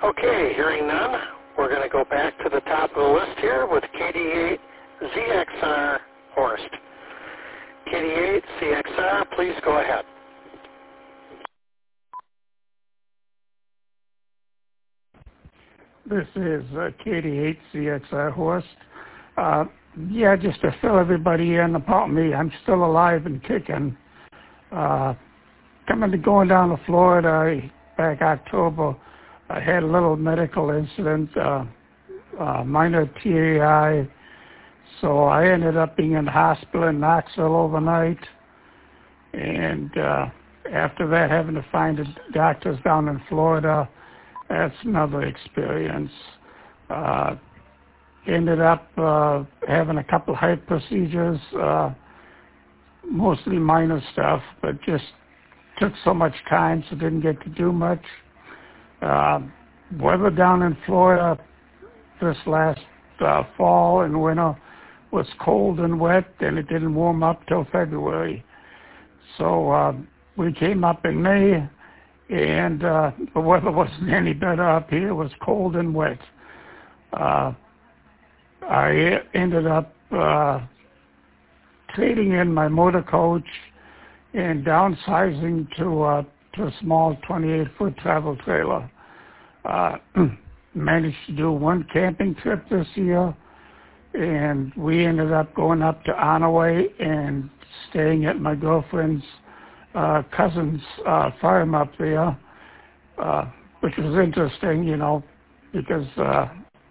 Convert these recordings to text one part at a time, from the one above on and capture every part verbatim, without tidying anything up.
Okay, hearing none, we're going to go back to the top of the list here with K D eight Z X R Horst. K D eight Z X R, please go ahead. This is uh, K D eight Z X R Horst. Uh, yeah, just to fill everybody in about me, I'm still alive and kicking. Uh, coming to going down to Florida back October, I had a little medical incident, uh, uh, minor T A I, so I ended up being in the hospital in Knoxville overnight, and uh, after that having to find the doctors down in Florida. That's another experience. Uh, ended up uh, having a couple heart procedures, uh, mostly minor stuff, but just took so much time, so didn't get to do much. Uh, weather down in Florida this last uh, fall and winter was cold and wet, and it didn't warm up till February. So uh, we came up in May, and uh, the weather wasn't any better up here. It was cold and wet. Uh, I ended up uh, trading in my motor coach and downsizing to, uh, to a small twenty-eight foot travel trailer. Uh, managed to do one camping trip this year, and we ended up going up to Onaway and staying at my girlfriend's uh, cousin's uh, farm up there, uh, which was interesting, you know, because uh,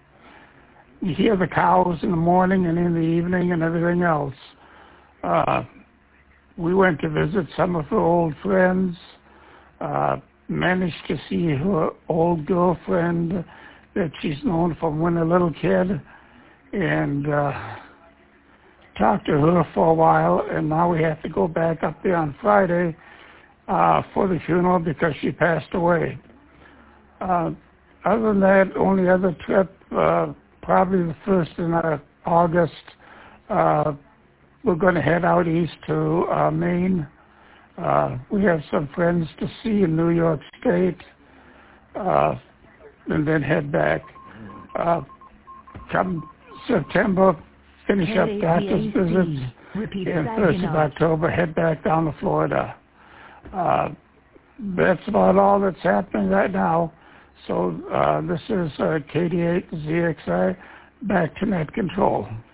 you hear the cows in the morning and in the evening and everything else. Uh, we went to visit some of her old friends, uh, managed to see her old girlfriend that she's known from when a little kid, and uh, talked to her for a while, and now we have to go back up there on Friday uh, for the funeral because she passed away. Uh, other than that, only other trip, uh, probably the first in uh, August, uh, we're going to head out east to uh, Maine. Uh, we have some friends to see in New York State, uh, and then head back. Uh, come September, finish up doctor's visits, and first of October, head back down to Florida. Uh, that's about all that's happening right now. So uh, this is uh, K D eight Z X I, back to net control.